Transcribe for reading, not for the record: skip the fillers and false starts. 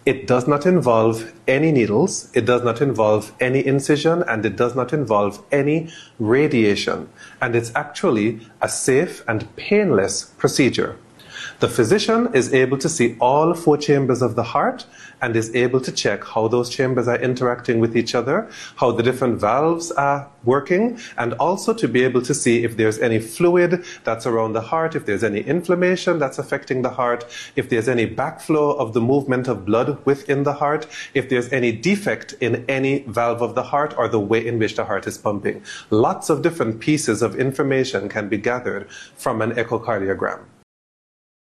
It does not involve any needles, it does not involve any incision, and it does not involve any radiation. And it's actually a safe and painless procedure. The physician is able to see all 4 chambers of the heart and is able to check how those chambers are interacting with each other, how the different valves are working, and also to be able to see if there's any fluid that's around the heart, if there's any inflammation that's affecting the heart, if there's any backflow of the movement of blood within the heart, if there's any defect in any valve of the heart or the way in which the heart is pumping. Lots of different pieces of information can be gathered from an echocardiogram.